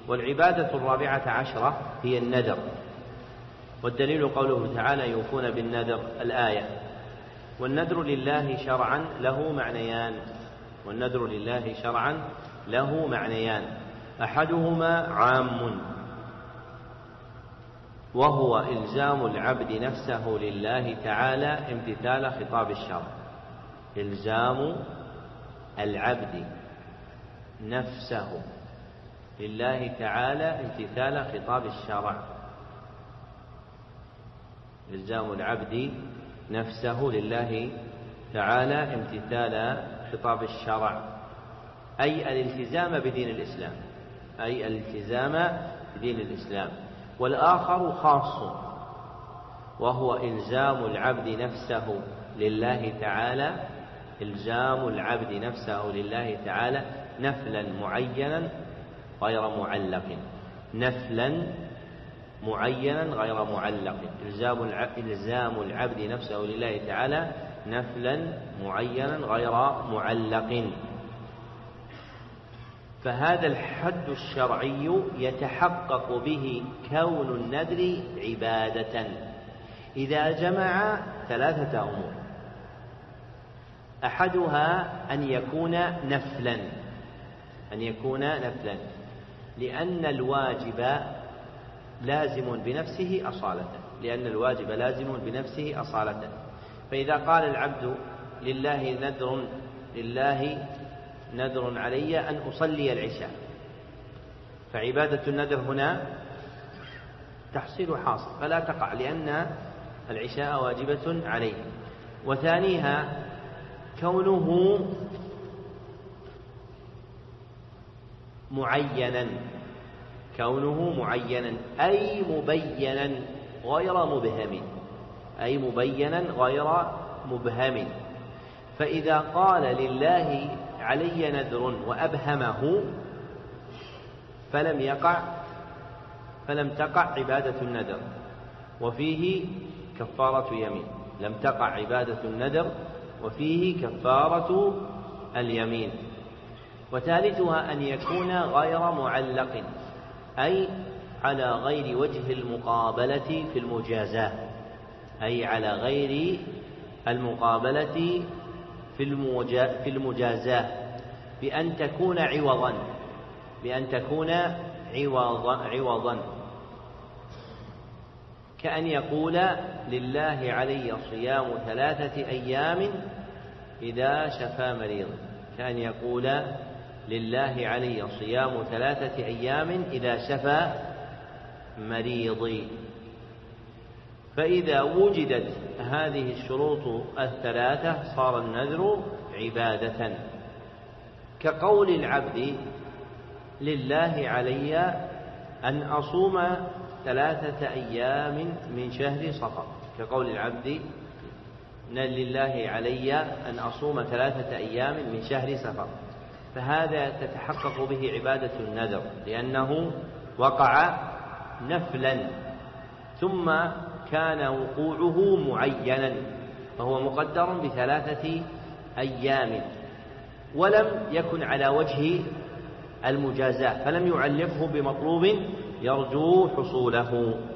والعبادة 14 هي النذر، والدليل قوله تعالى يوفون بالنذر الآية. والنذر لله شرعا له معنيان، والنذر لله شرعا له معنيان، أحدهما عام وهو إلزام العبد نفسه لله تعالى امتثال خطاب الشرع. إلزام العبد نفسه لله تعالى امتثال خطاب الشرع. إلزام العبد نفسه لله تعالى امتثال خطاب الشرع، أي الالتزام بدين الإسلام، أي الالتزام بدين الإسلام. والآخر خاص وهو إلزام العبد نفسه لله تعالى، إلزام العبد نفسه لله تعالى نفلا معينا غير معلق، نفلا معينا غير معلق، إلزام العبد نفسه لله تعالى نفلا معينا غير معلق. فهذا الحد الشرعي يتحقق به كون النذر عبادة إذا جمع 3 أمور: أحدها أن يكون نفلا، أن يكون نفلا لأن الواجب لازم بنفسه أصالة، لأن الواجب لازم بنفسه أصالة. فإذا قال العبد لله نذر علي أن أصلي العشاء، فعبادة النذر هنا تحصيل حاصل فلا تقع لأن العشاء واجبة عليه. وثانيها كونه معينا، كونه معينا أي مبينا غير مبهم، أي مبينا غير مبهم. فإذا قال لله علي نذر وأبهمه فلم تقع عبادة النذر وفيه كفارة يمين، لم تقع عبادة النذر وفيه كفارة اليمين. وثالثها أن يكون غير معلق، أي على غير وجه المقابلة في المجازاة، أي على غير المقابلة في المجازاة، بأن تكون عوضا، بأن تكون عوضا، كأن يقول لله علي صيام 3 أيام إذا شفى مريض، كأن يقول لله علي صيام 3 أيام إذا شفى مريضي. فإذا وجدت هذه الشروط 3 صار النذر عبادة، كقول العبد لله علي أن أصوم 3 أيام من شهر صفر، كقول العبد لله علي أن أصوم 3 أيام من شهر صفر، فهذا تتحقق به عبادة النذر لأنه وقع نفلا ثم كان وقوعه معينا، فهو مقدر ب3 أيام ولم يكن على وجه المجازاة، فلم يعلقه بمطلوب يرجو حصوله.